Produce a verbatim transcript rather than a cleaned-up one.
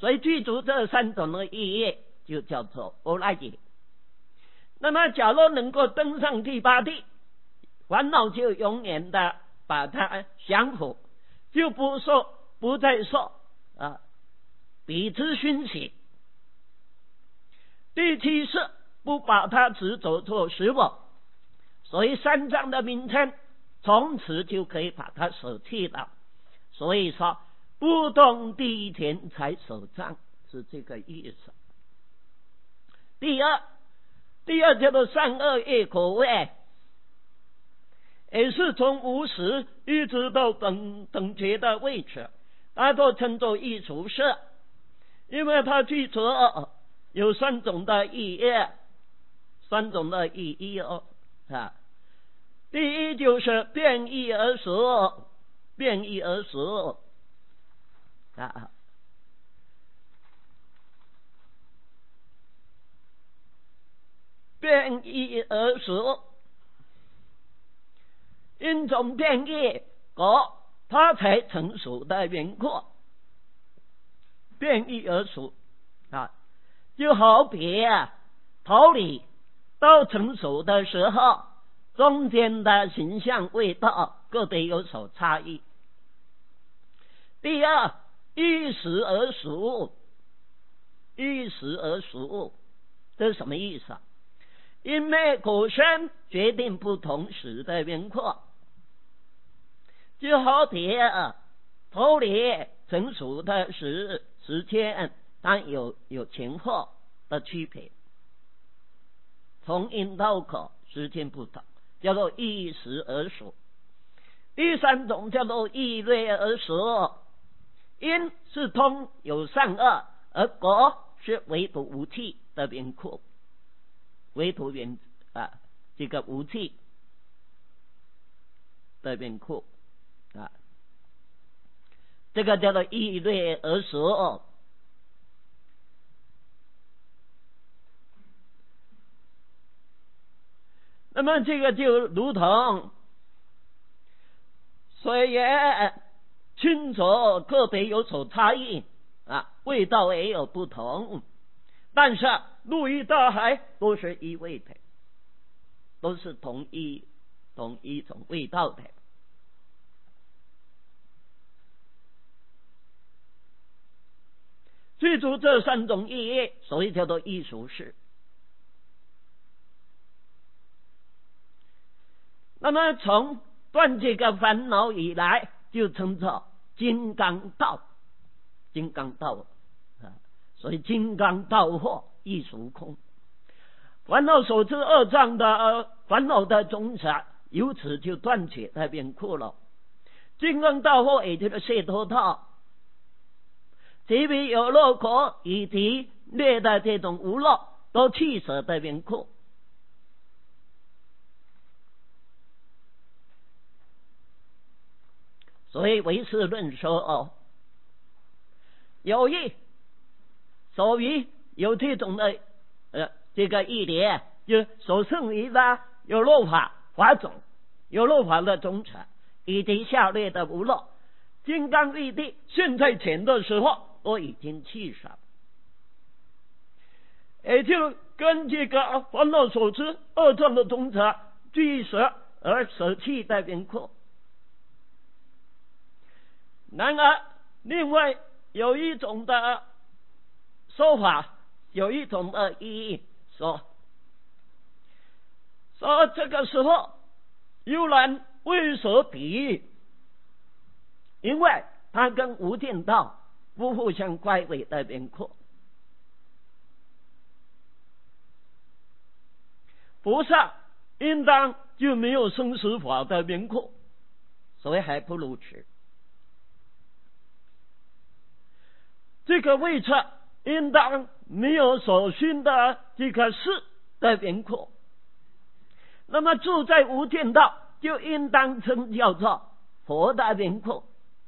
所以具足这三种的意义就叫做阿赖耶。那么假如能够登上第八地，烦恼就永远的把它降服，就不受不再受啊彼之熏习。第七是不把它执着做实我，所以三藏的名称从此就可以把它舍弃了。所以说不动第一天才守藏，是这个意思。第二，第二叫做善恶业口味，也是从无始一直到等等觉的位置，它都称作艺术色，因为它具足有三种的意义，三种的意义哦啊。第一就是变异而熟，变异而熟啊，变异而熟，因种变异果，它才成熟的缘故。变异而熟啊，就好比啊桃李到成熟的时候，中间的形象味道各得有所差异。第二，依时而熟，依时而熟，这是什么意思啊？因为果身决定不同时的缘故，就好比啊桃李成熟的时时间，它有有前后的区别，从因到果时间不同，叫做依时而熟。第三种叫做依类而熟，因是通有善恶，而果是唯独无记的缘故，唯独缘啊这个无记的缘故啊，这个叫做依类而熟。那么这个就如同水也清浊个别有所差异啊，味道也有不同，但是陆域大海都是一味的，都是同一同一种味道的。具足这三种意义，所以叫做艺术式。那么从断这个烦恼以来，就称作金刚道，金刚道啊，所以金刚道惑亦属空。烦恼所知二障的、呃、烦恼的种子，由此就断绝那边苦了。金刚道惑也就是解脱道，即比有乐果以及劣的这种无乐，都弃舍的缘故。所以唯识论说哦，有意所于有这种的呃这个义理，就所剩余的有漏法法种，有漏法的种子，以及下列的无漏，金刚玉帝现在前的时候都已经弃舍，也就跟这个烦恼所知二障的种子俱舍而舍弃的缘故。然而另外有一种的说法，有一种的意义，说说这个时候悠然为所比喻，因为它跟无间道不互相乖违的缘故。菩萨应当就没有生死法的缘故，所以还不如此。这个位置应当没有所熏的这个事的缘故，那么住在无间道就应当称叫做佛的缘故。